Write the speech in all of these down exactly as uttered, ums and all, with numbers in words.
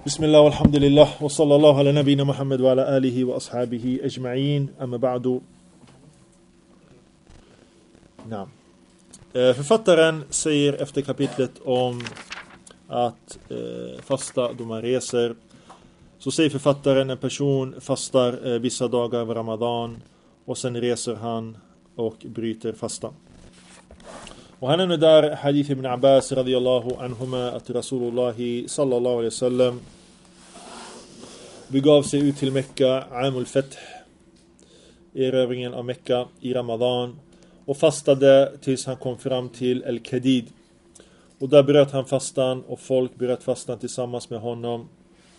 Bismillah wa alhamdulillah wa sallallahu ala nabina Muhammad wa ala alihi wa ashabihi ajma'in amma ba'du. Naam. Författaren säger efter kapitlet om att eh, fasta då man reser, så säger författaren en person fastar eh, vissa dagar av Ramadan och sen reser han och bryter fastan. Och han nämner där hadith ibn Abbas radiyallahu anhuma att Rasulullah sallallahu alaihi wasallam begav sig ut till Mekka Amul Fath, erövringen av Mekka i Ramadan, och fastade tills han kom fram till Al-Kadid. Och där bröt han fastan och folk bröt fastan tillsammans med honom.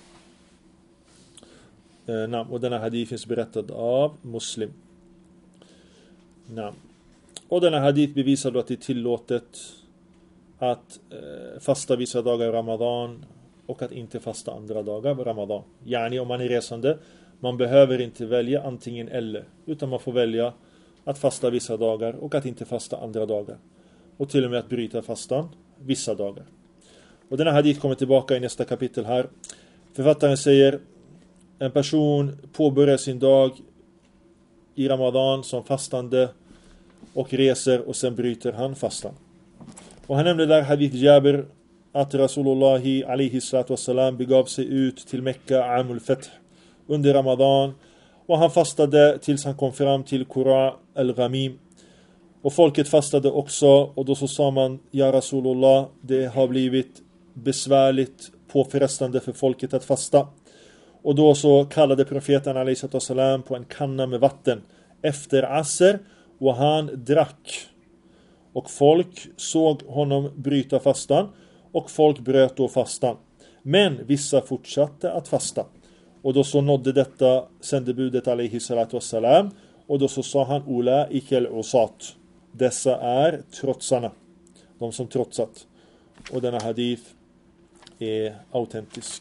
Eh, och denna hadith finns berättad av Muslim. Nam. Och denna hadith bevisar då att det är tillåtet att eh, fasta vissa dagar i Ramadan och att inte fasta andra dagar i Ramadan. Yani om man är resande, man behöver inte välja antingen eller, utan man får välja att fasta vissa dagar och att inte fasta andra dagar. Och till och med att bryta fastan vissa dagar. Och denna hadith kommer tillbaka i nästa kapitel här. Författaren säger: en person påbörjar sin dag i Ramadan som fastande och reser och sen bryter han fastan. Och han nämnde där hadith Jabir att Rasulullah alaihi salatu wassalam begav sig ut till Mekka Amul Fath under Ramadan, och han fastade tills han kom fram till Qura al-Ghamim. Och folket fastade också, och då så sa man: ja Rasulullah, det har blivit besvärligt, påfrestande för folket att fasta. Och då så kallade profeten alaihi salatu wassalam på en kanna med vatten efter Asr, och han drack. Och folk såg honom bryta fastan, och folk bröt då fastan. Men vissa fortsatte att fasta. Och då så nådde detta sändebudet alaihi salatu wassalam, och då så sa han: Ula ikel usat. Dessa är trotsarna, de som trotsat. Och denna hadith är autentisk.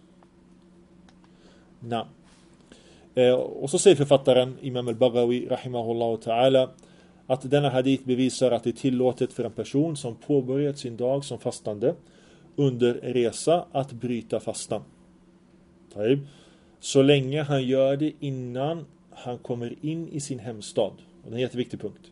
Na. Eh, och så säger författaren Imam al-Baghawi rahimahullah ta'ala att denna hadith bevisar att det är tillåtet för en person som påbörjat sin dag som fastande under resa att bryta fastan. Taib. Så länge han gör det innan han kommer in i sin hemstad. Och det är en jätteviktig punkt.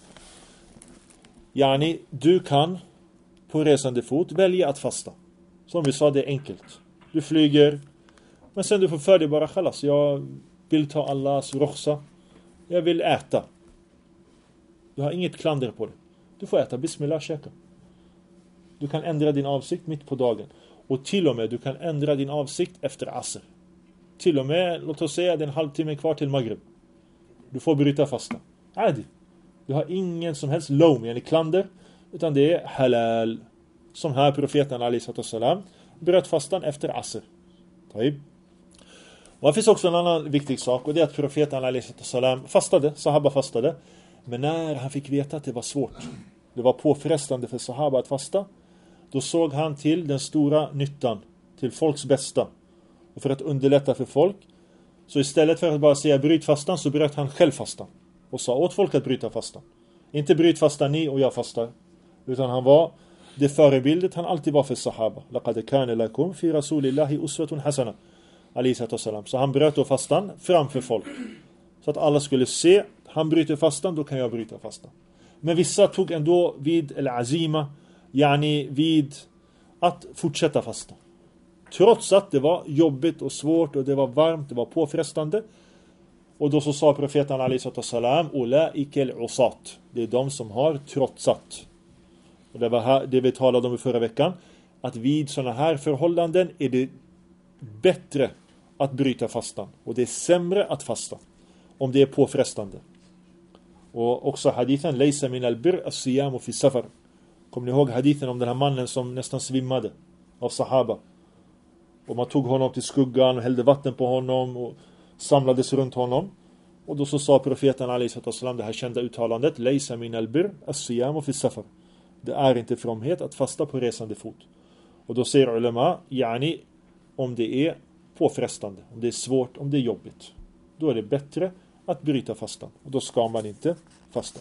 Yani, du kan på resande fot välja att fasta. Som vi sa, det är enkelt. Du flyger, men sen du får för dig bara khalas. Jag vill ta Allahs rukhsa. Jag vill äta. Du har inget klander på det. Du får äta, bismillah, käka. Du kan ändra din avsikt mitt på dagen. Och till och med du kan ändra din avsikt efter Asr. Till och med, låt oss säga, det är en halvtimme kvar till Maghrib. Du får bryta fasta. Adi. Du har ingen som helst lom, yani klander, utan det är halal. Som här profeten alaihi salatu wassalam bröt fastan efter Asr. Taib. Och det finns också en annan viktig sak, och det är att profeten alaihi salatu wassalam fastade, sahaba fastade. Men när han fick veta att det var svårt, det var påfrestande för sahaba att fasta, då såg han till den stora nyttan, till folks bästa. Och för att underlätta för folk, så istället för att bara säga bryt fastan, så bröt han själv fastan. Och sa åt folk att bryta fastan. Inte bryt fastan ni och jag fastar. Utan han var det förebildet han alltid var för sahaba. Laqad kana lakum fi rasulillahi uswatun hasana. Alayhi salatu wassalam. Så han bröt då fastan framför folk. Så att alla skulle se, han bryter fastan, då kan jag bryta fastan. Men vissa tog ändå vid al-azima, yani vid att fortsätta fasta. Trots att det var jobbigt och svårt och det var varmt, det var påfrestande. Och då så sa profeten alaihi salatu wassalam: ulaika al-usat. Det är de som har trotsat. Och det var här, det vi talade om i förra veckan, att vid sådana här förhållanden är det bättre att bryta fastan, och det är sämre att fasta om det är påfrestande. Och också hadithen laysa min al-bir as-siyam fi safar. Kommer ni ihåg hadithen om den här mannen som nästan svimmade av sahaba? Och man tog honom till skuggan och hällde vatten på honom och samlades runt honom. Och då så sa profeten alaihi salatu wassalam det här kända uttalandet: laysa min al-bir as-siyam fi safar. Det är inte fromhet att fasta på resande fot. Och då säger ulema, yani om det är påfrestande, om det är svårt, om det är jobbigt, då är det bättre att bryta fastan. Och då ska man inte fasta.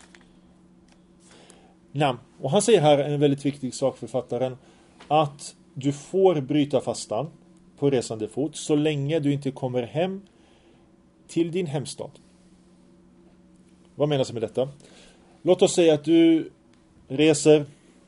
Nam. Och han säger här en väldigt viktig sak, författaren, att du får bryta fastan på resande fot så länge du inte kommer hem till din hemstad. Vad menas med detta? Låt oss säga att du reser.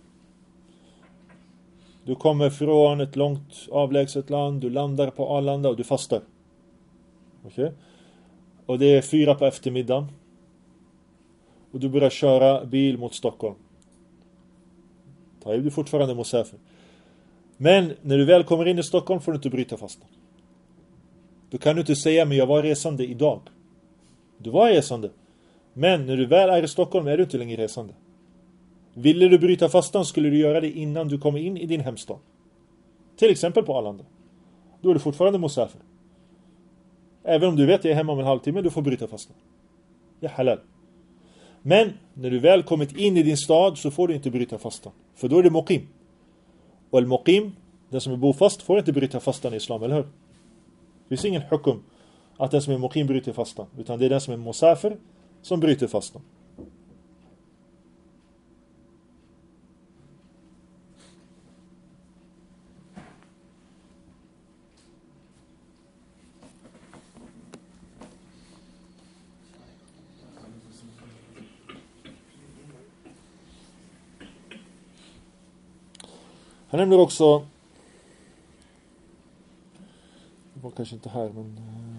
Du kommer från ett långt avlägset land. Du landar på Arlanda och du fastar. Okej? Okay? Och det är fyra på eftermiddagen. Och du börjar köra bil mot Stockholm. Då är du fortfarande musafir. Men när du väl kommer in i Stockholm får du inte bryta fastan. Då kan du inte säga, men jag var resande idag. Du var resande. Men när du väl är i Stockholm är du inte längre resande. Ville du bryta fastan skulle du göra det innan du kommer in i din hemstad. Till exempel på Arlanda. Då är du fortfarande musafir. Även om du vet att jag är hemma om en halvtimme, du får bryta fastan. Det är halal. Men när du väl kommit in i din stad så får du inte bryta fastan. För då är det muqim. Och al-muqim, den som är bofast, får inte bryta fastan i islam, eller hur? Det finns ingen hukum att den som är muqim bryter fastan. Utan det är den som är musafir som bryter fastan. Han nämner också, det var kanske inte här, men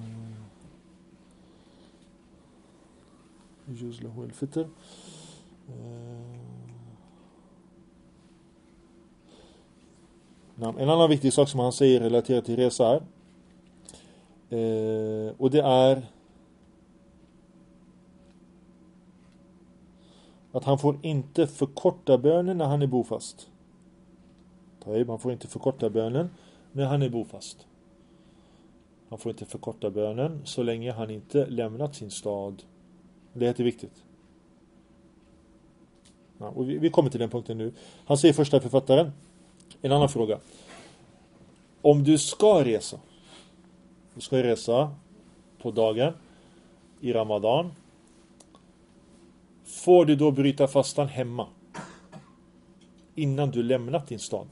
يجوز له الفطر. En annan viktig sak som han säger relaterat till resa här, och det är att han får inte förkorta bönen när han är bofast. Man får inte förkorta bönen när han är bofast. Han får inte förkorta bönen så länge han inte lämnat sin stad. Det är jätteviktigt. Ja, och vi, vi kommer till den punkten nu. Han säger första författaren. En annan fråga. Om du ska resa. Du ska resa på dagen i Ramadan. Får du då bryta fastan hemma? Innan du lämnat din stad?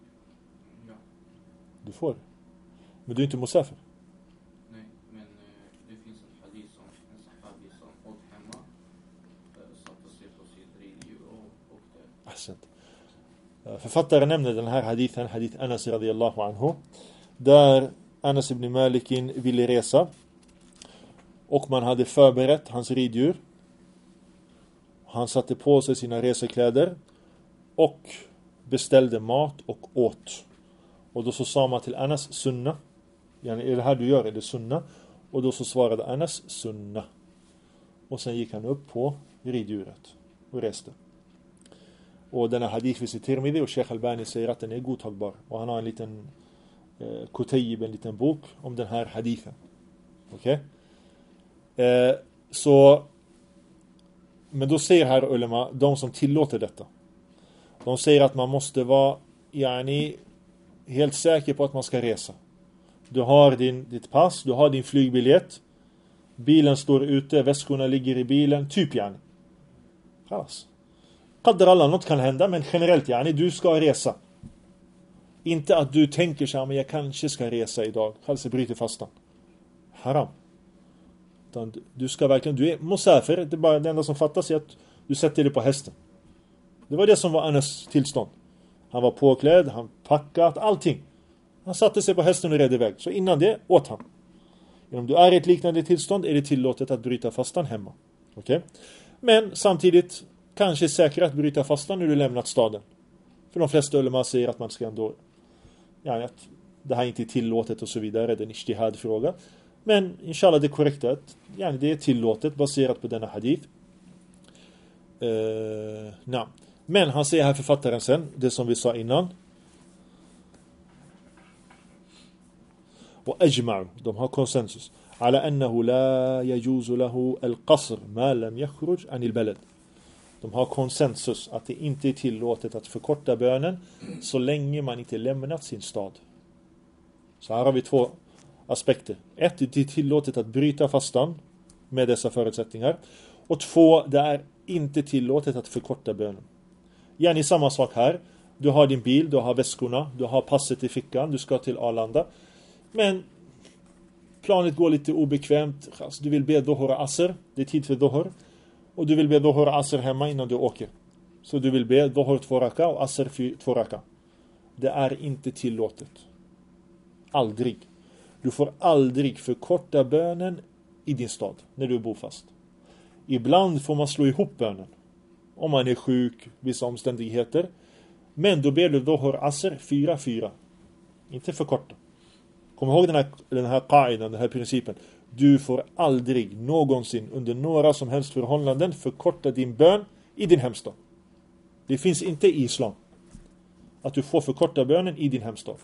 Du får. Men du är inte musafir. Nej, men eh, det finns en hadith som en sahabi som åt hemma, satte sig på sitt ridhjul och åkte. Ahsant. Författaren nämner den här hadithen, hadith Anas radiyallahu anhu, där Anas ibn Malikin ville resa och man hade förberett hans riddjur. Han satte på sig sina resekläder och beställde mat och åt. Och då så sa man till Anas sunna. Yani, är det här du gör? Är det sunna? Och då så svarade Anas sunna. Och sen gick han upp på riddjuret och reste. Och denna hadith finns i Tirmidhi och Sheikh Albani säger att den är godtagbar. Och han har en liten eh, kutayib, en liten bok om den här hadithen. Okej? Okay? Eh, så men då säger här ulema, de som tillåter detta. De säger att man måste vara yani, helt säker på att man ska resa. Du har din, ditt pass, du har din flygbiljett. Bilen står ute, väskorna ligger i bilen. Typ yani. Khalas. Qaddar Allah, något kan hända, men generellt yani, du ska resa. Inte att du tänker så här, men jag kanske ska resa idag. Khalas, bryter fastan. Haram. Utan du ska verkligen, du är musafir. Det är bara det enda som fattas är att du sätter dig på hästen. Det var det som var Anas tillstånd. Han var påklädd, han packat, allting. Han satte sig på hästen och red iväg. Så innan det åt han. Om du är i ett liknande tillstånd är det tillåtet att bryta fastan hemma. Okej? Okay? Men samtidigt kanske säkert att bryta fastan när du lämnat staden. För de flesta ulema säger att man ska ändå, ja, att det här inte är tillåtet och så vidare. Det är en ijtihad-fråga. Men inshallah det är korrekt att ja, det är tillåtet baserat på denna hadith. Uh, na. Men han säger här författaren sen, det som vi sa innan. Och ajma'u, de har konsensus. Ala annahu la yajuzu lahu al-qasr ma lam yakhruj an al-balad. De har konsensus att det inte är tillåtet att förkorta bönen så länge man inte lämnat sin stad. Så här har vi två aspekter. Ett, det är tillåtet att bryta fastan med dessa förutsättningar. Och två, det är inte tillåtet att förkorta bönen. Igen i samma sak här. Du har din bil, du har väskorna, du har passet i fickan, du ska till Arlanda. Men planet går lite obekvämt. Du vill be Dhuhr och Asr, det är tid för Dhuhr. Och du vill be Dhuhr och Asr hemma innan du åker. Så du vill be Dhuhr två raka och Asr två raka. Det är inte tillåtet. Aldrig. Du får aldrig förkorta bönen i din stad när du är bofast. Ibland får man slå ihop bönen. Om man är sjuk, vissa omständigheter. Men då ber du Dhuhr Asr fyra fyra. Inte förkorta. Kom ihåg den här, den här qa'idan, den här principen. Du får aldrig någonsin under några som helst förhållanden förkorta din bön i din hemstad. Det finns inte i islam att du får förkorta bönen i din hemstad.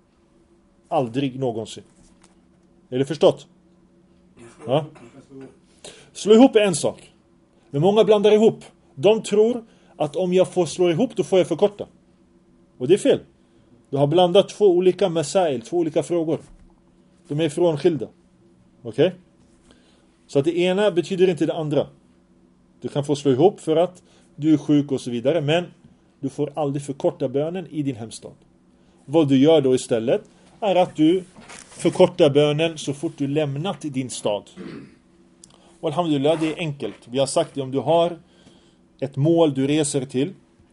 Aldrig någonsin. Är det förstått? Ja? Slå ihop är en sak. Men många blandar ihop. De tror att om jag får slå ihop då får jag förkorta. Och det är fel. Du har blandat två olika masail, två olika frågor. De är frånskilda. Okej? Okay? Så att det ena betyder inte det andra. Du kan få slå ihop för att du är sjuk och så vidare. Men du får aldrig förkorta bönen i din hemstad. Vad du gör då istället är att du förkortar bönen så fort du lämnat din stad. Och alhamdulillah, det är enkelt. Vi har sagt det, om du har ett mål du reser till,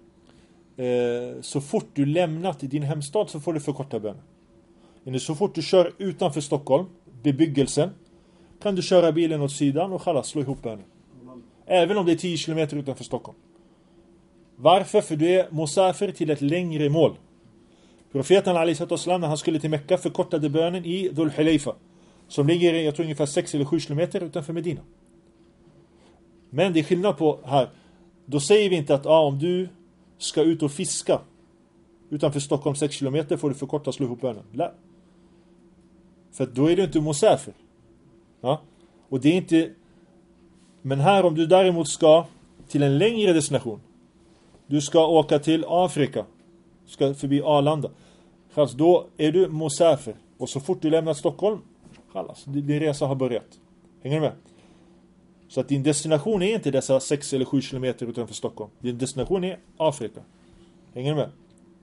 eh, så fort du lämnat din hemstad så får du förkorta bönen. Men så fort du kör utanför Stockholm, bebyggelsen, kan du köra bilen åt sidan och khalas, slå ihop bönen. Även om det är tio kilometer utanför Stockholm. Varför? För du är musafir till ett längre mål. Profeten alaihissalam, när han skulle till Mekka, förkortade bönen i Dhul Hulayfa, som ligger, jag tror, ungefär sex eller sju kilometer utanför Medina. Men det är skillnad på här. Då säger vi inte att ah, om du ska ut och fiska utanför Stockholm sex kilometer får du förkorta, slå ihop bönen. Nej. För då är du inte musafir. Ja? Och det är inte. Men här, om du däremot ska till en längre destination, du ska åka till Afrika, ska förbi Arlanda, alltså då är du musafir. Och så fort du lämnar Stockholm, alltså, din resa har börjat. Hänger du med? Så att din destination är inte dessa sex eller sju kilometer utanför Stockholm. Din destination är Afrika. Hänger du med?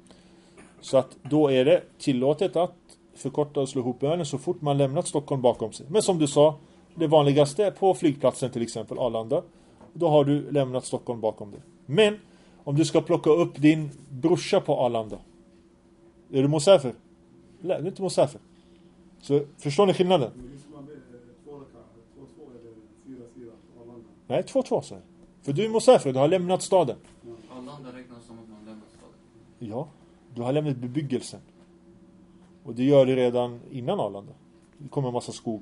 Så att då är det tillåtet att förkorta och slå ihop bönen så fort man lämnat Stockholm bakom sig. Men som du sa, det vanligaste är på flygplatsen, till exempel Arlanda. Då har du lämnat Stockholm bakom dig. Men om du ska plocka upp din brorsa på Arlanda, är du musafir? Nej, du är inte musafir. Så förstår ni skillnaden? Nej, två två säger. För du är musafir, du har lämnat staden. Arlanda räknas som att man lämnat staden. Ja, du har lämnat bebyggelsen. Och det gör du redan innan Arlanda. Det kommer en massa skog.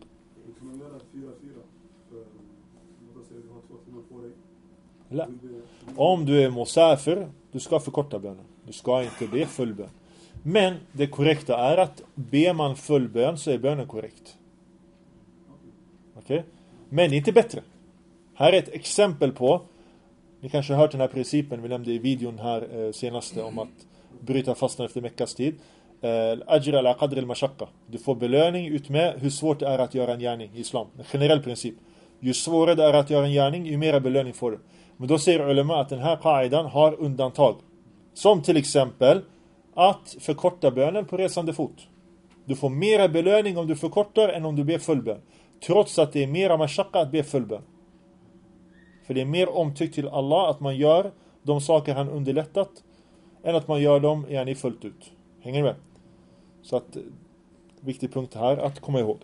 Nej. Om du är musafir, du ska förkorta bönen. Du ska inte be full bön. Men det korrekta är att ber man full bön så är bönen korrekt. Okej? Okay? Men det är inte bättre. Här är ett exempel på, ni kanske har hört den här principen, vi nämnde i videon här eh, senaste om att bryta fastan efter Mekkas tid. Ajra ala qadr al-mashaqqa. Du får belöning ut med hur svårt det är att göra en gärning i islam. En generell princip. Ju svårare det är att göra en gärning, ju mer belöning får du. Men då säger ulema att den här qa'idan har undantag. Som till exempel att förkorta bönen på resande fot. Du får mera belöning om du förkortar än om du ber full bön. Trots att det är mera mashaqqa att be full bön. För det är mer omtyckt till Allah att man gör de saker han underlättat än att man gör dem gärna fullt ut. Hänger ni med? Så att, viktig punkt här att komma ihåg.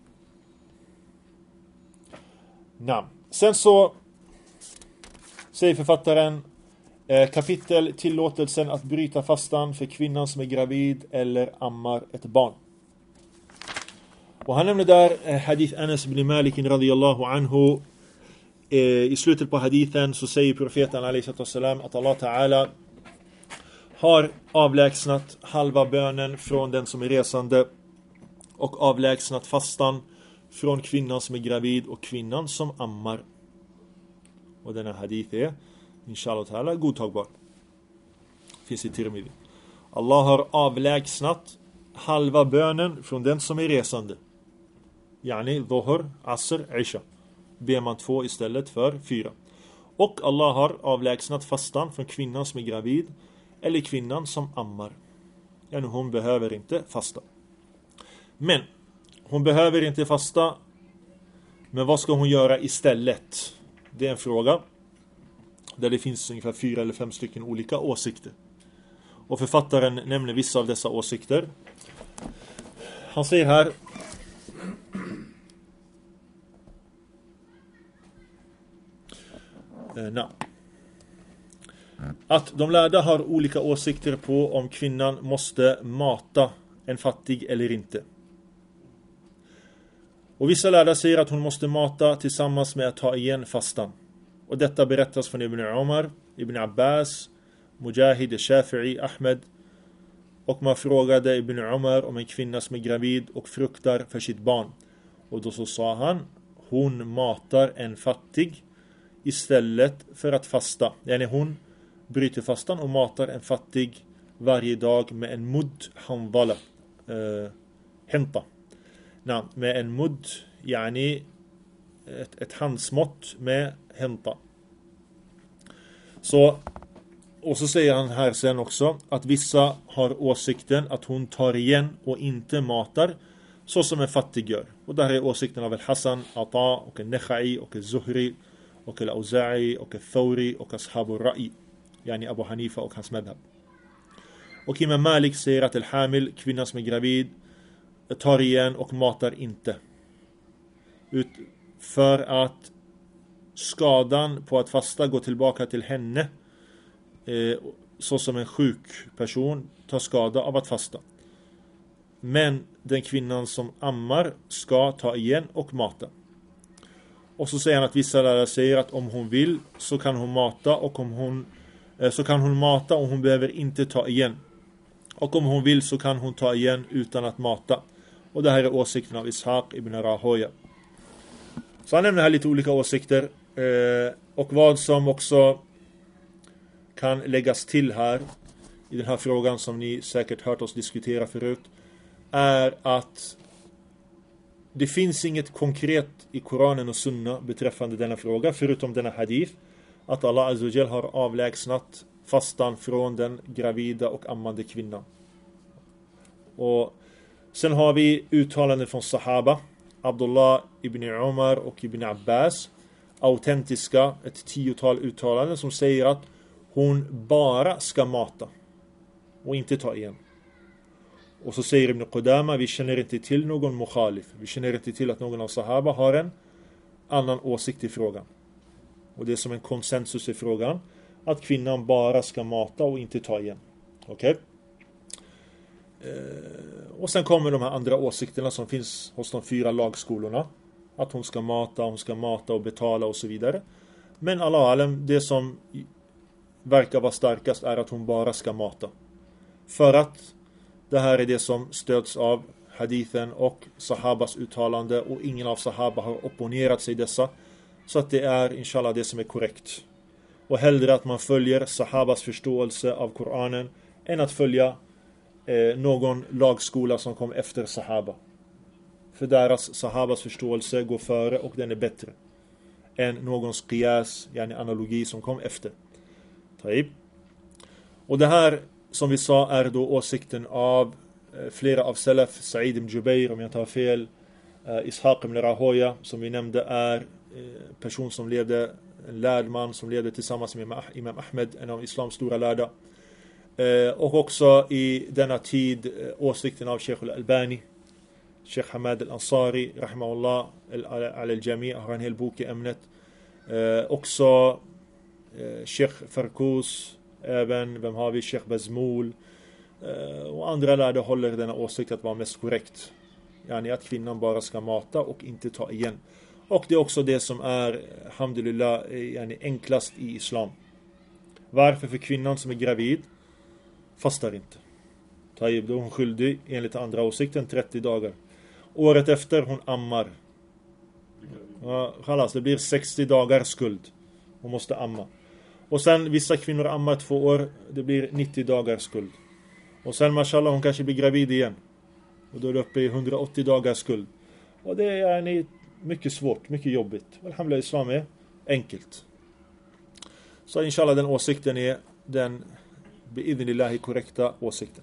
Nam. Sen så säger författaren eh, kapitel tillåtelsen att bryta fastan för kvinnan som är gravid eller ammar ett barn. Och han nämner där eh, hadith Anas ibn Malik radiyallahu anhu. Eh, I slutet på hadithen så säger profeten alaihissalam att Allah Ta'ala har avlägsnat halva bönen från den som är resande och avlägsnat fastan från kvinnan som är gravid och kvinnan som ammar. Och denna hadith är inshallah ta'ala godtagbar. Finns i Tirmidhi. Allah har avlägsnat halva bönen från den som är resande. Yani dhuhr, asr, isha. Ber man två istället för fyra. Och Allah har avlägsnat fastan från kvinnan som är gravid eller kvinnan som ammar. Yani hon behöver inte fasta. Men hon behöver inte fasta. Men vad ska hon göra istället? Det är en fråga där det finns ungefär fyra eller fem stycken olika åsikter. Och författaren nämner vissa av dessa åsikter. Han säger här eh, na. att de lärda har olika åsikter på om kvinnan måste mata en fattig eller inte. Och vissa lärda säger att hon måste mata tillsammans med att ta igen fastan. Och detta berättas från Ibn Umar, Ibn Abbas, Mujahid, Shafi'i, Ahmed. Och man frågade Ibn Umar om en kvinna som är gravid och fruktar för sitt barn. Och då så sa han, hon matar en fattig istället för att fasta. Yani hon bryter fastan och matar en fattig varje dag med en mudd handala. Eh, hämta. Nej, med en mudd, yani ett, ett handsmått med hämta. Så, och så säger han här sen också att vissa har åsikten att hon tar igen och inte matar så som en fattig gör. Och där är åsikten av Al-Hassan, Ata och Al-Nakhai och Al-Zuhri och Al-Auza'i och Al-Thawri och Ashabur Ra'i, yani Abu Hanifa och hans madhab. Och Imam Malik säger att Al-Hamil, kvinnan som är gravid, tar igen och matar inte. Ut för att skadan på att fasta går tillbaka till henne, eh, så som en sjuk person tar skada av att fasta. Men den kvinnan som ammar ska ta igen och mata. Och så säger han att vissa lärare säger att om hon vill så kan hon mata och om hon eh, så kan hon mata och hon behöver inte ta igen. Och om hon vill så kan hon ta igen utan att mata. Och det här är åsikten av Ishaq ibn Rahoya. Så han nämner här lite olika åsikter. Eh, och vad som också kan läggas till här i den här frågan som ni säkert hört oss diskutera förut, är att det finns inget konkret i Koranen och Sunna beträffande denna fråga, förutom denna hadith, att Allah Azza wa Jal har avlägsnat fastan från den gravida och ammande kvinnan. Och sen har vi uttalanden från Sahaba, Abdullah ibn Umar och ibn Abbas, autentiska, ett tiotal uttalanden som säger att hon bara ska mata och inte ta igen. Och så säger Ibn Qudama, vi känner inte till någon mukhalif. Vi känner inte till att någon av Sahaba har en annan åsikt i frågan. Och det är som en konsensus i frågan, att kvinnan bara ska mata och inte ta igen. Okej? Okay? Eh, och sen kommer de här andra åsikterna som finns hos de fyra lagskolorna. Att hon ska mata, hon ska mata och betala och så vidare. Men Allah alam, det som verkar vara starkast är att hon bara ska mata. För att det här är det som stöds av hadithen och sahabas uttalande, och ingen av sahaba har opponerat sig dessa. Så att det är inshallah det som är korrekt. Och hellre att man följer sahabas förståelse av Koranen än att följa eh, någon lagskola som kom efter sahaba. För deras sahabas förståelse går före och den är bättre än någons qiyas, yani analogi som kom efter. Taib. Och det här som vi sa är då åsikten av eh, flera av salaf, Sa'id ibn Jubayr om jag tar fel, eh, Ishaq ibn Rahoya som vi nämnde är eh, person som levde, en lärd man som levde tillsammans med Imam Ahmed, en av islams stora lärda. Eh, och också i denna tid eh, åsikten av Sheikh al-Albani, Sheikh Hamad al-Ansari, rahimahullah, al-Jami' har en hel bok i ämnet. Eh, också eh, Sheikh Farkus, även, vem har vi? Sheikh Bazmul eh, och andra lärde håller denna åsikt att vara mest korrekt. Yani att kvinnan bara ska mata och inte ta igen. Och det är också det som är, alhamdulillah, yani enklast i islam. Varför? För kvinnan som är gravid fastar inte. Taib, då är hon skyldig enligt andra åsikten trettio dagar. Året efter hon ammar. Ja, khalas, det blir sextio dagar skuld. Hon måste amma. Och sen vissa kvinnor ammar två år, det blir nittio dagar skuld. Och sen mashallah hon kanske blir gravid igen. Och då är det uppe i hundraåttio dagar skuld. Och det är mycket svårt, mycket jobbigt. Alhamdulillah, islam är enkelt. Så inshallah den åsikten är den biidhnillahi korrekta åsikten.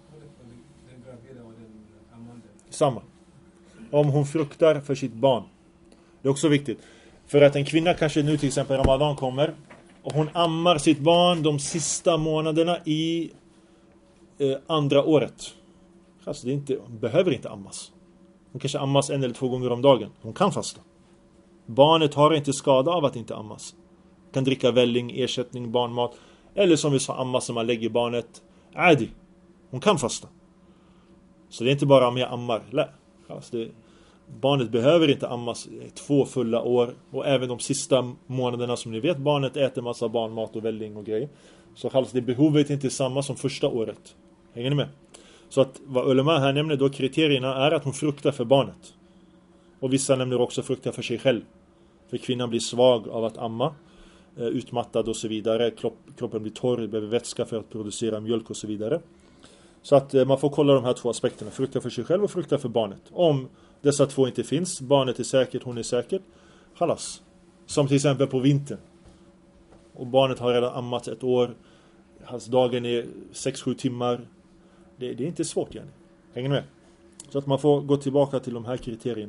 Samma. Om hon fruktar för sitt barn. Det är också viktigt. För att en kvinna kanske nu till exempel Ramadan kommer och hon ammar sitt barn de sista månaderna i eh, andra året. Alltså det är inte, hon behöver inte ammas. Hon kanske ammas en eller två gånger om dagen. Hon kan fasta. Barnet har inte skada av att inte ammas. Kan dricka välling, ersättning, barnmat. Eller som vi sa, ammas som man lägger barnet. Adi. Hon kan fasta. Så det är inte bara om jag ammar. Nej. Alltså det, barnet behöver inte ammas två fulla år. Och även de sista månaderna som ni vet. Barnet äter massa barnmat och välling och grejer. Så alltså det behovet är inte samma som första året. Hänger ni med? Så att vad ulema här nämner då, kriterierna är att hon fruktar för barnet. Och vissa nämner också fruktar för sig själv. För kvinnan blir svag av att amma. Utmattad och så vidare. Kroppen blir torr, behöver vätska för att producera mjölk och så vidare. Så att man får kolla de här två aspekterna. Frukta för sig själv och frukta för barnet. Om dessa två inte finns, barnet är säkert, hon är säker. Halas. Som till exempel på vintern. Och barnet har redan ammat ett år. Hans dagen är sex sju timmar. Det, det är inte svårt igen. Hänger med? Så att man får gå tillbaka till de här kriterierna.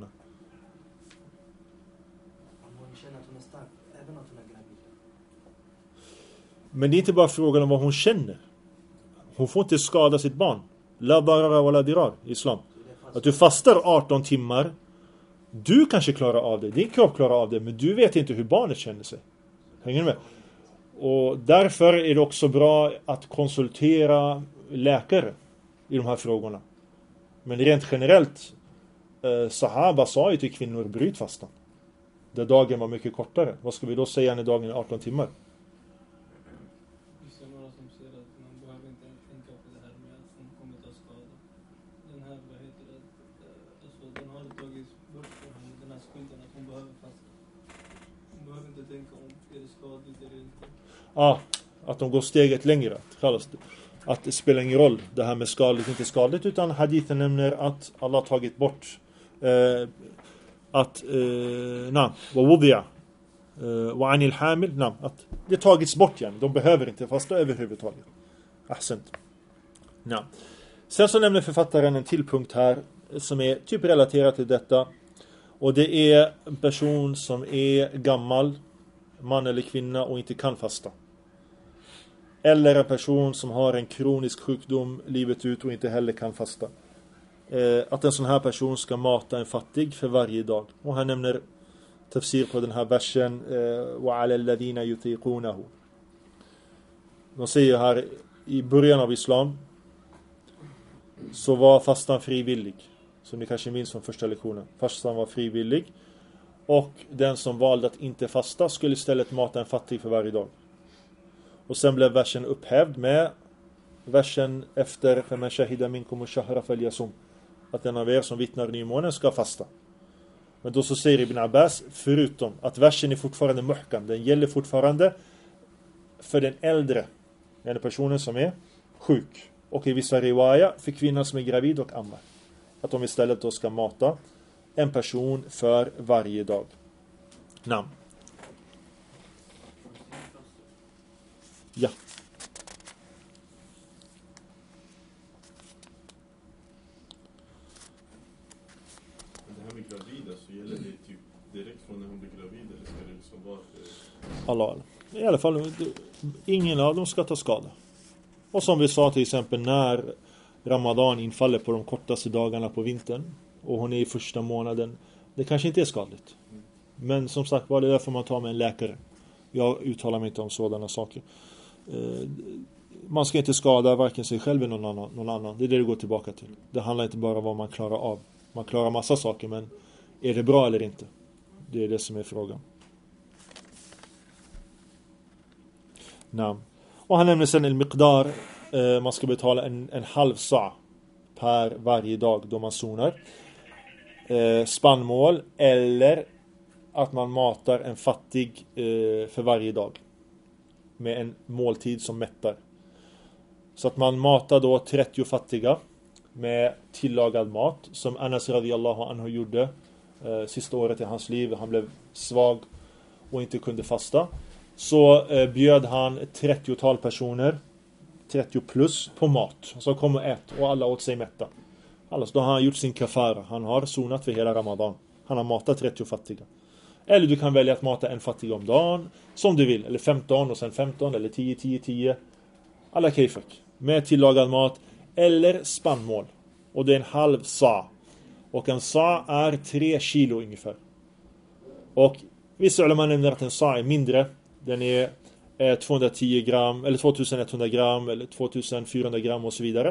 Men det är inte bara frågan om vad hon känner. Hon får inte skada sitt barn. La darara wa la dirar i islam. Att du fastar arton timmar. Du kanske klarar av det. Din kropp klarar av det. Men du vet inte hur barnet känner sig. Hänger du med? Och därför är det också bra att konsultera läkare i de här frågorna. Men rent generellt eh, Sahaba sa ju till kvinnor bryt fastan. Där dagen var mycket kortare. Vad ska vi då säga när dagen är arton timmar? Ja, ah, att de går steget längre. Att det spelar ingen roll det här med skadligt, inte skadligt, utan hadithen nämner att Allah tagit bort eh, att eh, na, wa wudi'a wa anil hamil, na, att det tagits bort igen. De behöver inte fasta överhuvudtaget. Ahsent. Na. Sen så nämner författaren en till punkt här som är typ relaterad till detta. Och det är en person som är gammal, man eller kvinna, och inte kan fasta. Eller en person som har en kronisk sjukdom livet ut och inte heller kan fasta. Eh, att en sån här person ska mata en fattig för varje dag. Och han nämner tafsir på den här versen wa ala alladhina yutiqunahu. De säger här i början av islam så var fastan frivillig. Som ni kanske minns från första lektionen. Fastan var frivillig. Och den som valde att inte fasta skulle istället mata en fattig för varje dag. Och sen blev versen upphävd med versen efter فَمَنْ شَهِدَ مِنْكُمُ الشَّهْرَ فَلْيَصُمْ. Att den av er som vittnar nymånen ska fasta. Men då så säger Ibn Abbas, förutom att versen är fortfarande muhkam, den gäller fortfarande för den äldre, den personen som är sjuk. Och i vissa riwaya för kvinnan som är gravid och ammar. Att de istället då ska mata en person för varje dag. Namn. Ja. Det här med gravida, så gäller det typ direkt från när hon blir gravid, eller ska det liksom vara Allah. I alla fall, ingen av dem ska ta skada. Och som vi sa till exempel, när Ramadan infaller på de kortaste dagarna på vintern och hon är i första månaden, det kanske inte är skadligt. Men som sagt, vad det är får man ta med en läkare. Jag uttalar mig inte om sådana saker. Man ska inte skada varken sig själv eller någon annan, någon annan. Det är det det går tillbaka till. Det handlar inte bara om vad man klarar av. Man klarar massa saker, men är det bra eller inte? Det är det som är frågan. Naam. Och han nämner sen en miqdar. Eh, man ska betala en, en halv sa per varje dag då man zonar. Eh, spannmål eller att man matar en fattig eh, för varje dag. Med en måltid som mättar. Så att man matar då trettio fattiga med tillagad mat. Som Anas radiyallahu anhu gjorde eh, sista året i hans liv. Han blev svag och inte kunde fasta. Så eh, bjöd han ett trettiotal personer trettio plus på mat. Så kommer ät och alla åt sig mätta. Alltså då har han gjort sin kafara. Han har sonat för hela Ramadan. Han har matat trettio fattiga. Eller du kan välja att mata en fattig om dagen. Som du vill. Eller femton och sen femton. Eller tio, tio, tio. Alla kejfak. Med tillagad mat. Eller spannmål. Och det är en halv sa. Och en sa är tre kilo ungefär. Och vissa ulama nämner att en sa är mindre. Den är eh, tvåhundratio gram. Eller tvåtusenetthundra gram. Eller tvåtusenfyrahundra gram och så vidare.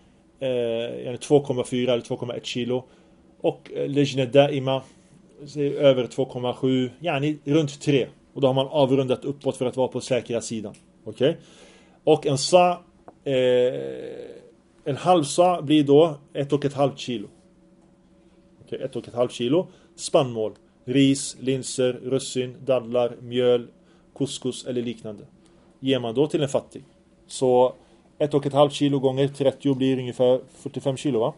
Eh, två komma fyra eller två komma ett kilo. Och eh, Lejne Daima över två komma sju. Yani runt tre. Och då har man avrundat uppåt för att vara på säkra sidan. Okej. Okay? Och en sa... Eh, en halv sa blir då ett och ett halvt kilo. Okej, okay, ett och ett halvt kilo. Spannmål. Ris, linser, russin, dadlar, mjöl, couscous eller liknande. Ger man då till en fattig. Så ett och ett halvt kilo gånger trettio blir ungefär fyrtiofem kilo, va?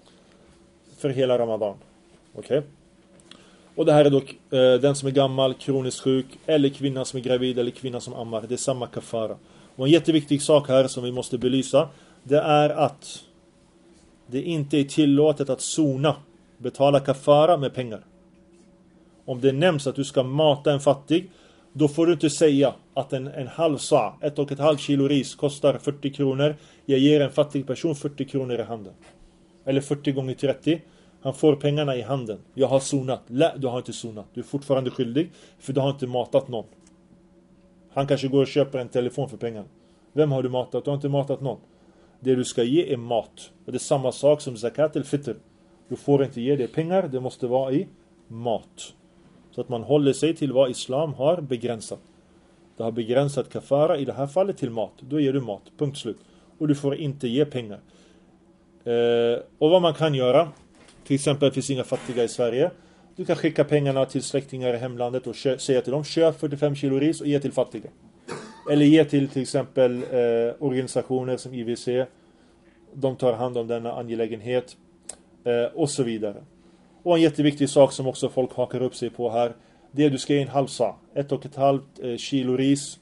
För hela Ramadan. Okej. Okay. Och det här är dock eh, den som är gammal, kroniskt sjuk, eller kvinnan som är gravid, eller kvinnan som ammar. Det är samma kafara. Och en jätteviktig sak här som vi måste belysa, det är att det inte är tillåtet att sona, betala kafara med pengar. Om det nämns att du ska mata en fattig, då får du inte säga att en, en halv sa, ett och ett halvt kilo ris kostar fyrtio kronor. Jag ger en fattig person fyrtio kronor i handen. Eller fyrtio gånger trettio. Han får pengarna i handen. Jag har sonat. Nej, du har inte sonat. Du är fortfarande skyldig, för du har inte matat någon. Han kanske går och köper en telefon för pengar. Vem har du matat? Du har inte matat någon. Det du ska ge är mat. Och det är samma sak som zakat eller fitr. Du får inte ge det pengar. Det måste vara i mat. Så att man håller sig till vad islam har begränsat. Det har begränsat kafara i det här fallet till mat. Då ger du mat. Punkt slut. Och du får inte ge pengar. Eh, och vad man kan göra. Till exempel finns inga fattiga i Sverige. Du kan skicka pengarna till släktingar i hemlandet och kö- säga till dem, köp fyrtiofem kilo ris och ge till fattiga. Eller ge till till exempel eh, organisationer som I V C. De tar hand om denna angelägenhet. Eh, och så vidare. Och en jätteviktig sak som också folk hakar upp sig på här. Det är att du ska ge en halv sa. Ett och ett halvt eh, kilo ris.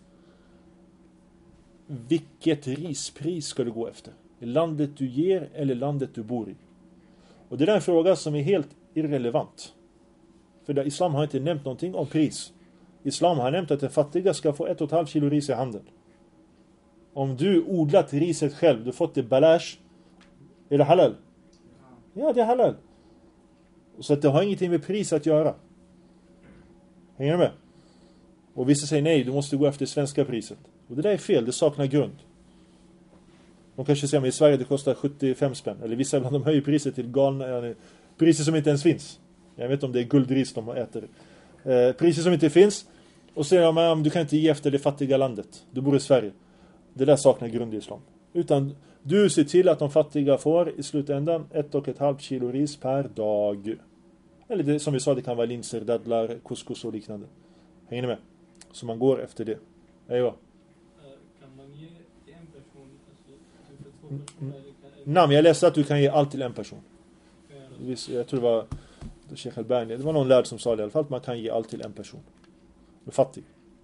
Vilket rispris ska du gå efter? Landet du ger eller landet du bor i? Och det är en fråga som är helt irrelevant. För där islam har inte nämnt någonting om pris. Islam har nämnt att den fattiga ska få ett och ett halvt kilo ris i handen. Om du odlat riset själv, du fått det balash, är det halal? Ja, det är halal. Så att det har ingenting med pris att göra. Hänger du med? Och vissa säger nej, du måste gå efter svenska priset. Och det där är fel, det saknar grund. De kanske säger att i Sverige det kostar sjuttiofem spänn. Eller vissa ibland de höjer priset till galna priser som inte ens finns. Jag vet inte om det är guldris de äter. Eh, priser som inte finns. Och säger de att du kan inte ge efter det fattiga landet. Du bor i Sverige. Det där saknar grund i islam. Utan du ser till att de fattiga får i slutändan ett och ett halvt kilo ris per dag. Eller det, som vi sa, det kan vara linser, dadlar, couscous och liknande. Hänger ni med? Så man går efter det. Ejva. Kan man ge till en person, alltså för två personer? Mm. Nej, men jag läste att du kan ge allt till en person. Jag tror det var Sheikh Al-Bani. Det var någon lärd som sa det i alla fall, att man kan ge allt till en person. Du är fattig.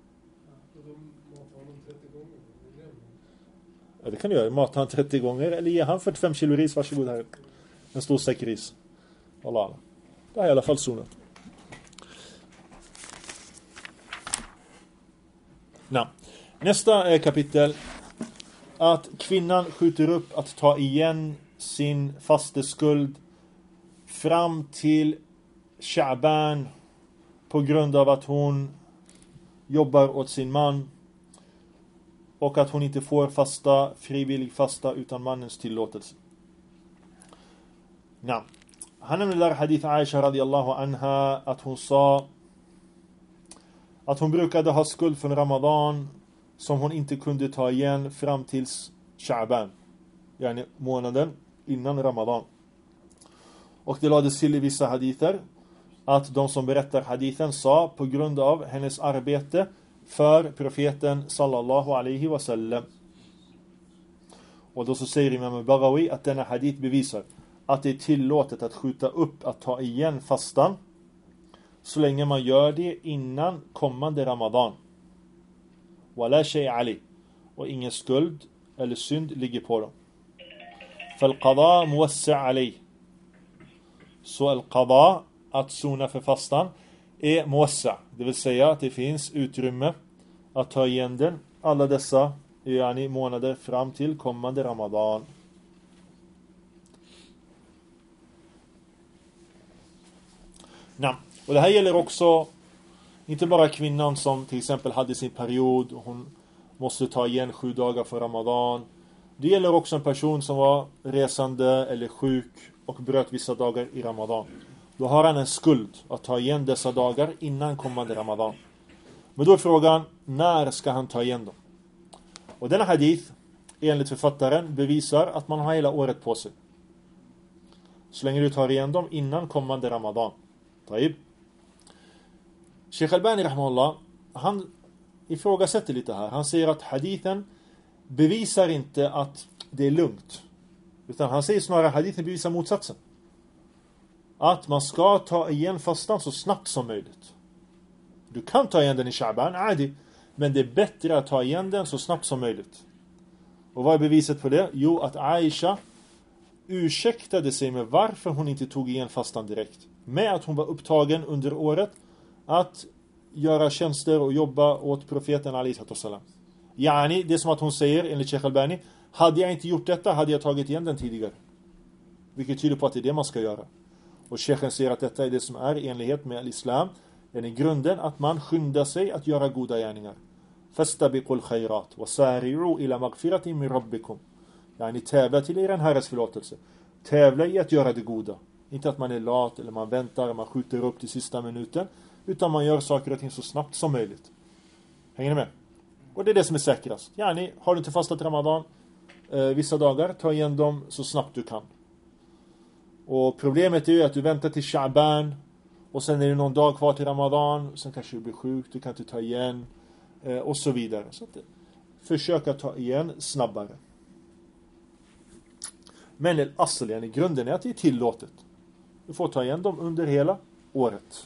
Ja, det kan du göra. Mata han trettio gånger. Eller ge han fyrtiofem kilo ris. Varsågod här. En stor säck ris. Allah. Det är i alla fall sonat. Nå. Nästa kapitel. Att kvinnan skjuter upp att ta igen sin fasteskuld fram till Sha'ban på grund av att hon jobbar åt sin man och att hon inte får fasta, frivillig fasta utan mannens tillåtelse. Nej. Han nämnde där hadith Aisha radiyallahu anha att hon sa att hon brukade ha skuld från Ramadan som hon inte kunde ta igen fram till Sha'ban, yani månaden innan Ramadan. Och det lades till i vissa hadither att de som berättar hadithen sa på grund av hennes arbete för profeten sallallahu alaihi wasallam. Och då så säger Imam Baghawi att denna hadith bevisar att det är tillåtet att skjuta upp att ta igen fastan så länge man gör det innan kommande Ramadan. Wala shay ali. Och ingen skuld eller synd ligger på dem. فالقضاء موسع عليه. Så al-qada, att sona för fastan, är muwassa. Det vill säga att det finns utrymme att ta igen den alla dessa yani, månader fram till kommande Ramadan. Nej. Och det här gäller också inte bara kvinnan som till exempel hade sin period och hon måste ta igen sju dagar för Ramadan. Det gäller också en person som var resande eller sjuk och bröt vissa dagar i Ramadan. Då har han en skuld att ta igen dessa dagar innan kommande Ramadan. Men då är frågan, när ska han ta igen dem? Och denna hadith, enligt författaren, bevisar att man har hela året på sig. Så länge du tar igen dem innan kommande Ramadan. Taib. Sheikh Albani rahimahullah, han ifrågasätter lite här. Han säger att hadithen bevisar inte att det är lugnt. Utan han säger snarare att hadithen bevisar motsatsen. Att man ska ta igen fastan så snabbt som möjligt. Du kan ta igen den i Sha'ban, adi, men det är bättre att ta igen den så snabbt som möjligt. Och vad är beviset på det? Jo, att Aisha ursäktade sig med varför hon inte tog igen fastan direkt. Med att hon var upptagen under året att göra tjänster och jobba åt profeten alaihi sallam. Yani, det är som att hon säger, enligt Sheikh Albani, hade jag inte gjort detta hade jag tagit igen den tidigare. Vilket tyder på att det är det man ska göra. Och Sheikhen säger att detta är det som är i enlighet med islam. Den är grunden att man skyndar sig att göra goda gärningar. Fastabiqul khairat wa sari'u ila maghfiratin min rabbikum. Yani tävla till er en herres förlåtelse. Tävla i att göra det goda. Inte att man är lat eller man väntar, man skjuter upp till sista minuten. Utan man gör saker och ting så snabbt som möjligt. Hänger ni med? Och det är det som är säkrast. Yani, har du inte fastat Ramadan eh, vissa dagar, ta igen dem så snabbt du kan. Och problemet är ju att du väntar till Sha'ban och sen är det någon dag kvar till Ramadan, sen kanske du blir sjuk, du kan inte ta igen eh, och så vidare. Så att, försök att ta igen snabbare. Men aslen i grunden är att det är tillåtet. Du får ta igen dem under hela året.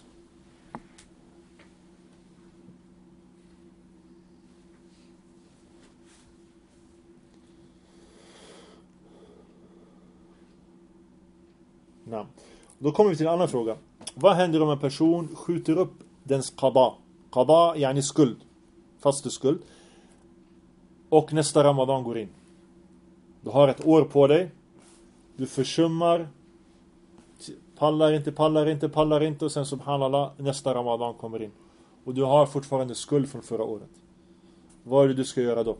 Nej. Då kommer vi till en annan fråga. Vad händer om en person skjuter upp dens qada? Qada, yani skuld. Fast skuld. Och nästa Ramadan går in. Du har ett år på dig. Du försummar. Pallar inte, pallar inte, pallar inte. Och sen subhanallah, nästa Ramadan kommer in. Och du har fortfarande skuld från förra året. Vad är det du ska göra då?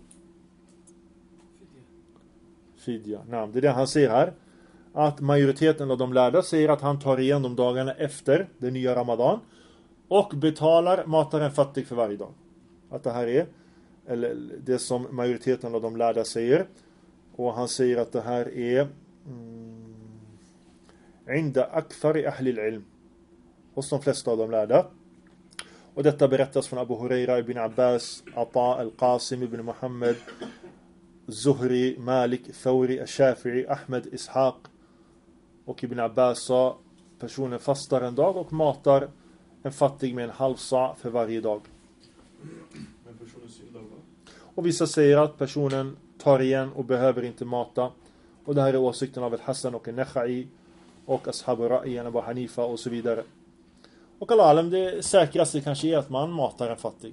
Fidya. Nej, det är det han säger här. Att majoriteten av de lärda säger att han tar igen de dagarna efter den nya Ramadan och betalar, matar en fattig för varje dag. Att det här är eller det som majoriteten av de lärda säger. Och han säger att det här är inda akthari ahli al-ilm, hos de flesta av de lärda. Och detta berättas från Abu Huraira, Ibn Abbas, Ata, Al-Qasim, Ibn Muhammad, Zuhri, Malik, Thawri, Al-Shafi'i, Ahmed, Ishaq. Och Ibn Abbas sa, personen fastar en dag och matar en fattig med en halv sa för varje dag. Men personen syndar va? Och vissa säger att personen tar igen och behöver inte mata. Och det här är åsikten av Al-Hassan och Al-Nakhai och Ashab Ra'i, Abu Hanifa och så vidare. Och Allah alam, det säkraste kanske är att man matar en fattig.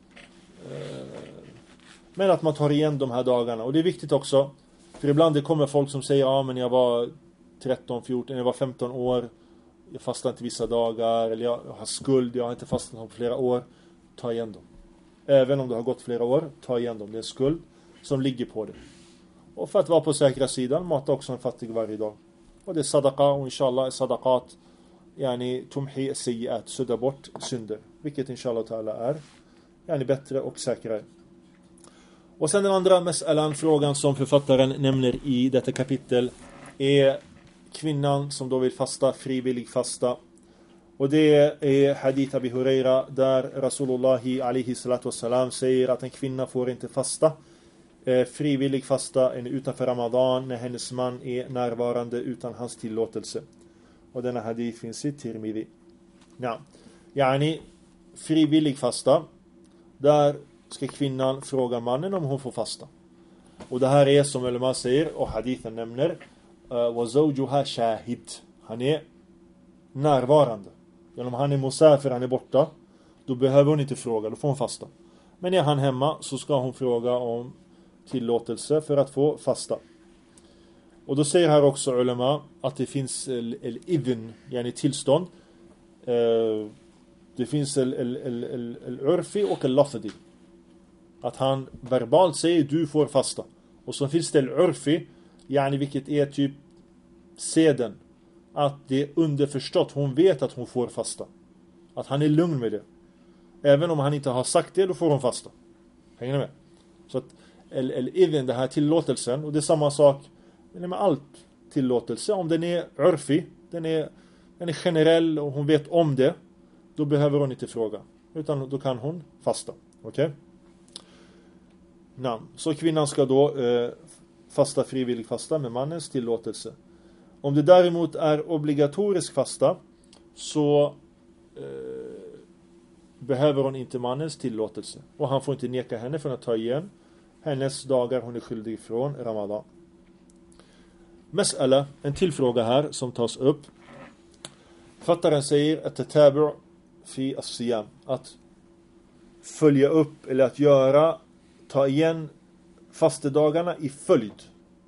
Men att man tar igen de här dagarna. Och det är viktigt också, för ibland det kommer folk som säger, ja men jag var tretton, fjorton, jag var femton år, jag fastar inte vissa dagar, eller jag har skuld, jag har inte fastat på flera år. Ta igen dem. Även om det har gått flera år, ta igen dem. Det är en skuld som ligger på det. Och för att vara på säkra sidan, mata också en fattig varje dag. Och det är sadaqa, och inshallah är sadaqat yani tumhi sayyi'at, sudda bort synder. Vilket inshallah ta'ala är yani bättre och säkrare. Och sen den andra mas'alan, frågan som författaren nämner i detta kapitel, är kvinnan som då vill fasta, frivillig fasta. Och det är hadith Abi Huraira där Rasulullahi alaihi salatu wassalam säger att en kvinna får inte fasta, eh, frivillig fasta än utanför Ramadan när hennes man är närvarande utan hans tillåtelse. Och denna hadith finns i Tirmidhi. Ja, yani frivillig fasta, där ska kvinnan fråga mannen om hon får fasta. Och det här är som ulama säger och hadithen nämner wa zawjuha shahid. Han är närvarande. Om han är musafir, han är borta, då behöver hon inte fråga, då får hon fasta. Men är han hemma så ska hon fråga om tillåtelse för att få fasta. Och då säger här också ulama att det finns el-idhn, yani tillstånd. Det finns el-urfi och el-lafdi. Att han verbalt säger du får fasta. Och så finns det el-urfi, yani vilket är typ seden. Att det är underförstått, hon vet att hon får fasta. Att han är lugn med det. Även om han inte har sagt det, då får hon fasta. Hänger ni med? Så att el-idhn, det här tillåtelsen, och det är samma sak med allt tillåtelse. Om den är urfi, den är, den är generell och hon vet om det, då behöver hon inte fråga. Utan då kan hon fasta. Okej? Okay? Så kvinnan ska då eh, fasta frivillig fasta med mannens tillåtelse. Om det däremot är obligatorisk fasta så eh, behöver hon inte mannens tillåtelse. Och han får inte neka henne från att ta igen hennes dagar hon är skyldig från Ramadan. Mas'ala, en till fråga här som tas upp. Fattaren säger att tatabu' fi as-siyam, att följa upp eller att göra, ta igen fastedagarna i följd.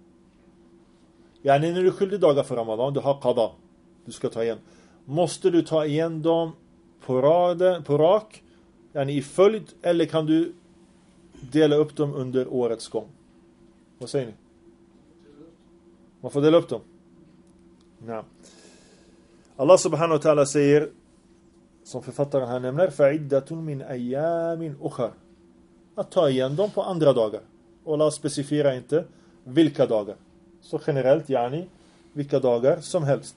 Yani när du är skyldig dagar för Ramadan, du har qada, du ska ta igen. Måste du ta igen dem på raden, på rak, yani i följd, eller kan du dela upp dem under årets gång? Vad säger ni? Man får dela upp dem. Nej. Allah subhanahu wa ta'ala säger, som författaren här nämner, fa'iddatun min ayamin ukhar, att ta igen dem på andra dagar. Och Allah specificerar inte vilka dagar. Så generellt, yani, vilka dagar som helst.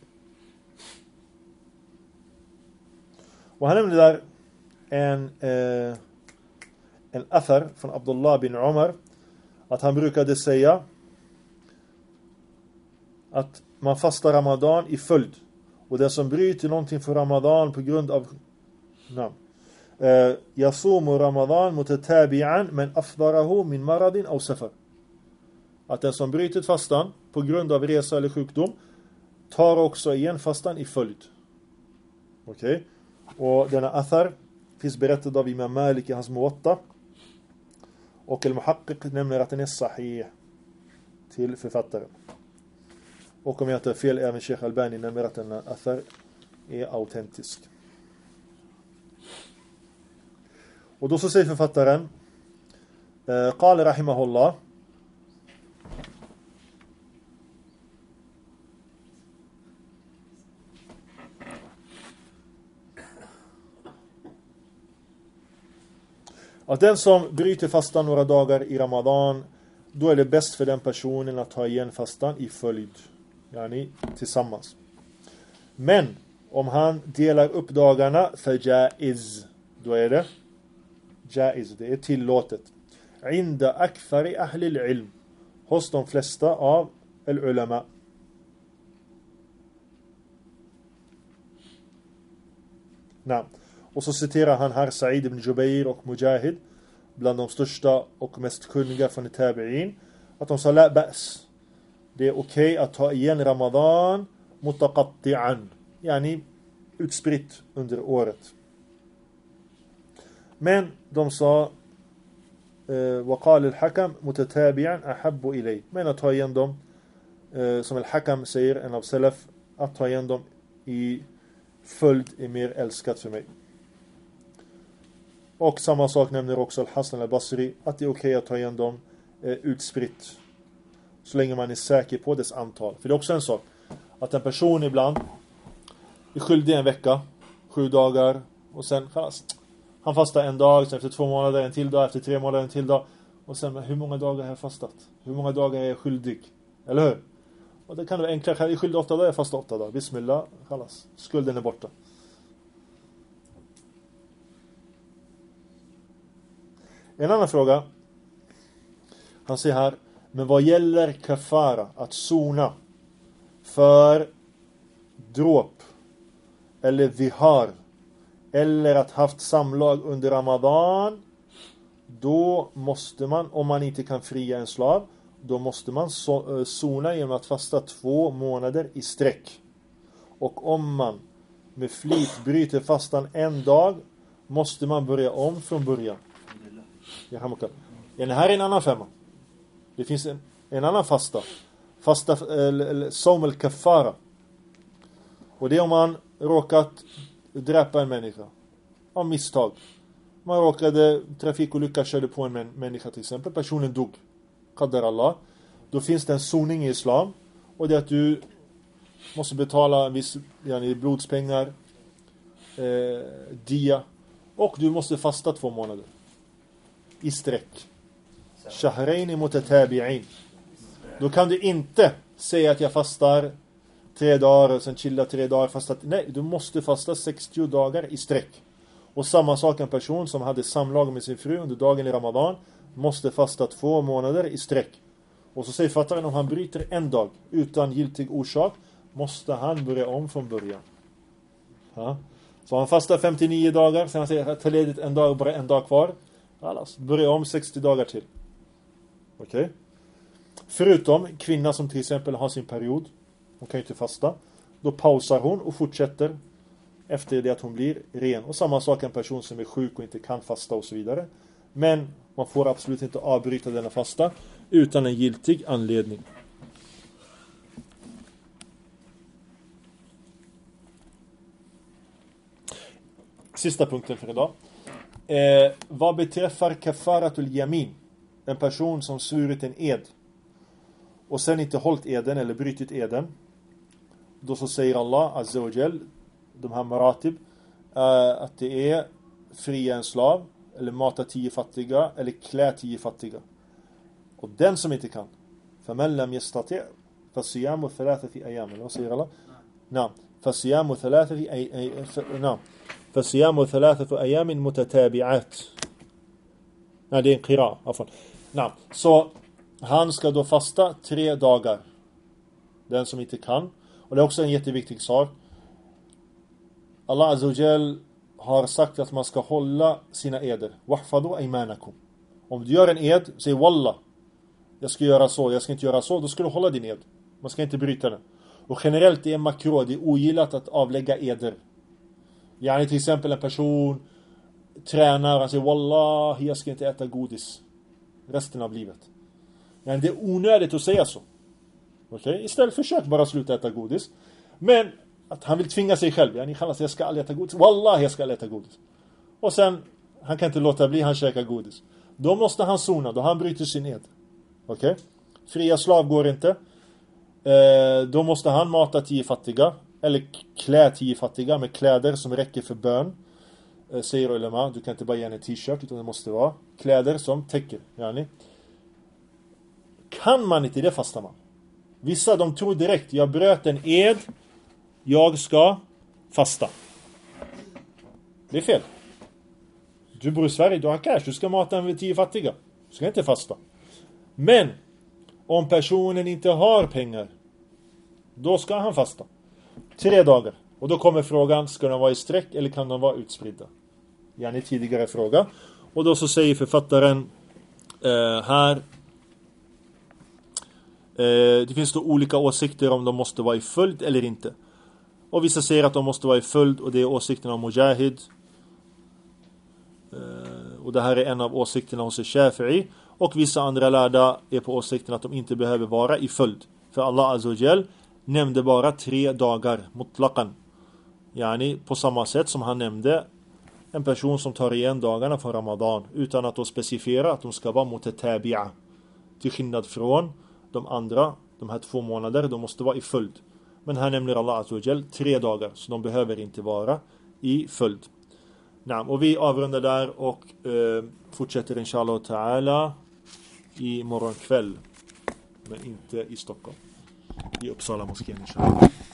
Och han nämnde där en eh, en athar från Abdullah bin Umar, att han brukade säga att man fastar Ramadan i följd. Och den som bryter någonting för Ramadan på grund av yasumu Ramadan mutatabi'an men afdarahu min maradin aw safar. Att den som bryter fastan på grund av resa eller sjukdom tar också igen fastan i följd. Okej? Okay? Och denna athar finns berättad av Imam Malik i hans muwatta. Och al-Muhaqqiq nämner att den är sahih till författaren. Och om jag tar fel, även Sheikh Albani nämner att denna athar är autentisk. Och då så säger författaren قال رحمه الله att den som bryter fastan några dagar i Ramadan, då är det bäst för den personen att ta igen fastan i följd, yani tillsammans. Men om han delar upp dagarna för jaiz, då är det jaiz, det är tillåtet. Inda akthari ahli al-ilm, hos de flesta av al-ulama. Nej. Och så citerar han här Sa'id ibn Jubair och Mujahid, bland de största och mest kunniga från tabi'in, att de sa la ba's. Det är okej okay att ta igen Ramadan mutaqatti'an, yani utspritt under året. Men de sa وقال الحكم متتابعا أحب إلي, men att ta igen dem, som al-Hakam säger, en av salaf, att ta igen dem i följd är mer älskat för mig. Och samma sak nämner också al-Hasan al-Basri, att det är okej okay att ta igen dem eh, utspritt, så länge man är säker på dess antal. För det är också en sak, att en person ibland är skyldig en vecka, sju dagar, och sen han fastar en dag, sen efter två månader en till dag, efter tre månader en till dag, och sen hur många dagar har jag fastat? Hur många dagar är jag skyldig? Eller hur? Och det kan vara enklare, jag är skyldig åtta dagar, jag fastar åtta dagar. Bismillah, khalas. Skulden är borta. En annan fråga. Han säger här, men vad gäller kafara, att sona för dråp eller vihar, eller att haft samlag under Ramadan, då måste man, om man inte kan fria en slav, då måste man so- eh, sona genom att fasta två månader i sträck. Och om man med flit bryter fastan en dag, måste man börja om från början. Ja, det här är en annan femma. Det finns en, en annan fasta. Fasta eh, som el kafara. Och det är om man råkat dräpa en människa av misstag. Man råkade trafikolycka, körde på en män- människa till exempel. Personen dog. Qaddar Allah. Då finns det en soning i islam. Och det är att du måste betala en viss yani, blodspengar, eh, dia. Och du måste fasta två månader. I sträck. Shahrain mutatabi'in. Då kan du inte säga att jag fastar tre dagar och sen chilla tre dagar. Fastat. Nej, du måste fasta sextio dagar i sträck. Och samma sak en person som hade samlag med sin fru under dagen i Ramadan måste fasta två månader i sträck. Och så säger fattaren, om han bryter en dag utan giltig orsak måste han börja om från början. Ja. Så han fastar femtionio dagar, sen han säger att ta ledigt en dag och bara en dag kvar. Alltså, börja om sextio dagar till. Okej? Okay. Förutom kvinna som till exempel har sin period, hon kan ju inte fasta. Då pausar hon och fortsätter efter det att hon blir ren. Och samma sak en person som är sjuk och inte kan fasta och så vidare. Men man får absolut inte avbryta denna fasta utan en giltig anledning. Sista punkten för idag. Eh, vad beträffar kafaratul yamin, en person som svurit en ed och sen inte hållit eden eller brytit eden, då så säger Allah Azza wa Jal, de här maratib, uh, att det är fria en slav eller mata tio fattiga eller klä tio fattiga. Och den som inte kan, فَمَنْ لَمْ يَسْتَطِعْ فَصِيَامُ ثَلَاثَةِ أَيَّامٍ. Vad säger Allah? نعم فَصِيَامُ ثَلَاثَةِ أي... نعم فَصِيَامُ ثَلَاثَةِ أَيَّامٍ مُتَتَابِعَاتٍ. Nej, det är en qira. نعم. Så han ska då fasta tre dagar. Den som inte kan. Och det är också en jätteviktig sak. Allah Azza wa Jal har sagt att man ska hålla sina eder. Wahfadu aymanakum. Om du gör en ed, säg wallah, jag ska göra så, jag ska inte göra så, då ska du hålla din ed. Man ska inte bryta den. Och generellt är makro, det är ogillat att avlägga eder. Yani till exempel en person tränar, han säger wallah, jag ska inte äta godis resten av livet. Yani det är onödigt att säga så. Okej? Okay? Istället försök bara sluta äta godis. Men att han vill tvinga sig själv. Yani khalas, jag ska aldrig äta godis. Wallah, jag ska aldrig äta godis. Och sen, han kan inte låta bli, han käkar godis. Då måste han sona, då han bryter sin ed. Okej? Okay? Fria slav går inte. Eh, då måste han mata tio fattiga. Eller klä tio fattiga med kläder som räcker för bön. Eh, säger ulema, du kan inte bara ge en t-shirt utan det måste vara kläder som täcker. Yani. Kan man inte det, fastar man. Vissa de tror direkt, jag bröt en ed, jag ska fasta. Det är fel. Du bor i Sverige, du har cash, du ska mata en tio fattiga. Du ska inte fasta. Men om personen inte har pengar, då ska han fasta. Tre dagar. Och då kommer frågan, ska de vara i sträck eller kan de vara utspridda? Yani tidigare fråga. Och då så säger författaren eh, här, eh, det finns då olika åsikter om de måste vara i följd eller inte. Och vissa säger att de måste vara i följd, och det är åsikten av Mujahid. Eh, och det här är en av åsikterna hos Shafi'i. Och vissa andra lärda är på åsikten att de inte behöver vara i följd. För Allah Azza wa Jal nämnde bara tre dagar mutlaqan. Yani på samma sätt som han nämnde en person som tar igen dagarna för Ramadan utan att då specificera att de ska vara mutatabi'a. Till skillnad från de andra, de här två månader, de måste vara i följd. Men här nämner Allah Azza wa Jal tre dagar, så de behöver inte vara i följd. Naam, och vi avrundar där och eh, fortsätter inshallah ta'ala i morgon kväll, men inte i Stockholm, i Uppsala moskén inshallah.